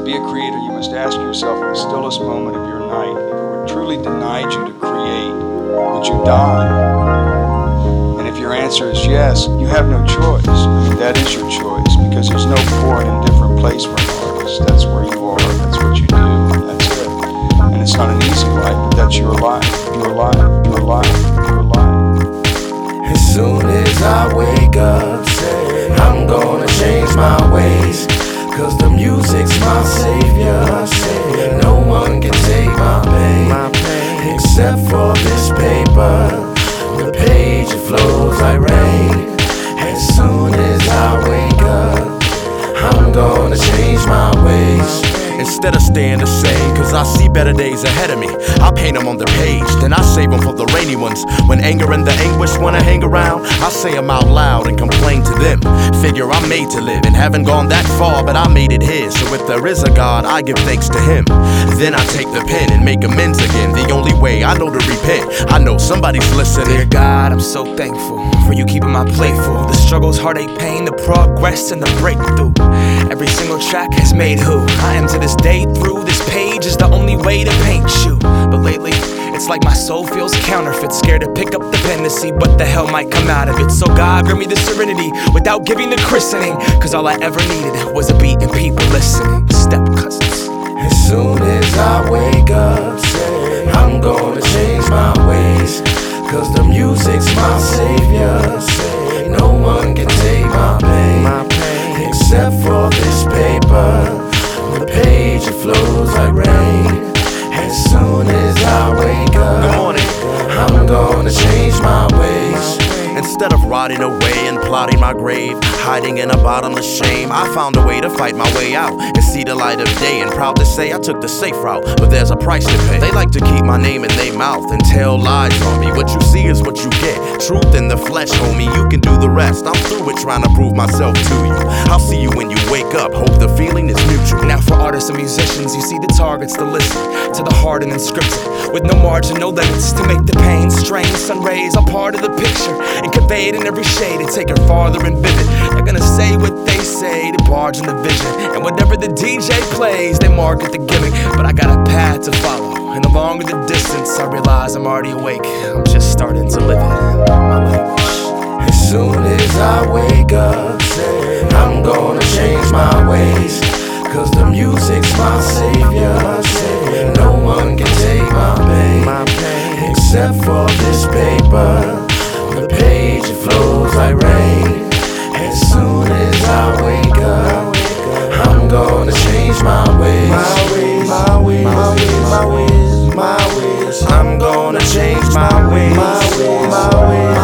be a creator, you must ask yourself in the stillest moment of your night, if it were truly denied you to create, would you die? And if your answer is yes, you have no choice. I mean, that is your choice, because there's no poor and indifferent place for an artist. That's where you are, that's what you do, that's it. And it's not an easy life, but that's your life, your life, your life, your life. As soon as I wake up, say, I'm gonna change my ways, 'cause the music's my savior. Say, no one can take my pain, except for this paper. The page, it flows like rain. As soon as I wake up, I'm gonna change my ways. Instead of staying the same, 'cause I see better days ahead of me, I paint them on the page, then I save them for the rainy ones. When anger and the anguish wanna hang around, I say them out loud and complain to them. Figure I'm made to live and haven't gone that far, but I made it his. So if there is a God, I give thanks to him. Then I take the pen and make amends again. The only way I know to repent, I know somebody's listening. Dear God, I'm so thankful for you keeping my plate full. The struggles, heartache, pain, the progress, and the breakthrough. Every single track has made who I am to this day. Through this page is the only way to paint you. But lately, it's like my soul feels counterfeit. Scared to pick up the pen to see what the hell might come out of it. So God, grant me the serenity without giving the christening, 'cause all I ever needed was a beat and people listening. Step cousins. As soon as I wake up, say, I'm gonna change my ways, 'cause the music's my savior. Say, no one can take my pain, except for this paper. The page, it flows like rain. As soon as I wake up, Good morning. I'm gonna change my ways. Instead of rotting away and plotting my grave, hiding in a bottomless shame, I found a way to fight my way out and see the light of day. And proud to say I took the safe route, but there's a price to pay. They like to keep my name in their mouth and tell lies on me. What you see is what you get. Truth in the flesh, homie, you can do the rest. I'm through with trying to prove myself to you. I'll see you when you wake up, hope the feeling is mutual. Now for artists and musicians, you see the targets to listen to the heart and then scripted with no margin, no limits, to make the pain, strain, sun rays a part of the picture and convey it in every shade and take it farther and vivid. They're gonna say what they say to barge in the vision, and whatever the DJ plays, they market the gimmick. But I got a path to follow, and the longer the distance, I realize I'm already awake. I'm just starting to live it, my language. As soon as I wake up, say, I'm gonna change my ways, 'cause the music's my savior. Say, no one can take my pain, except for this paper. The page, it flows like rain. As soon as I wake up, I'm gonna change my ways. My ways, my ways, my ways, my ways, my ways. I'm gonna change my ways. My ways, my ways.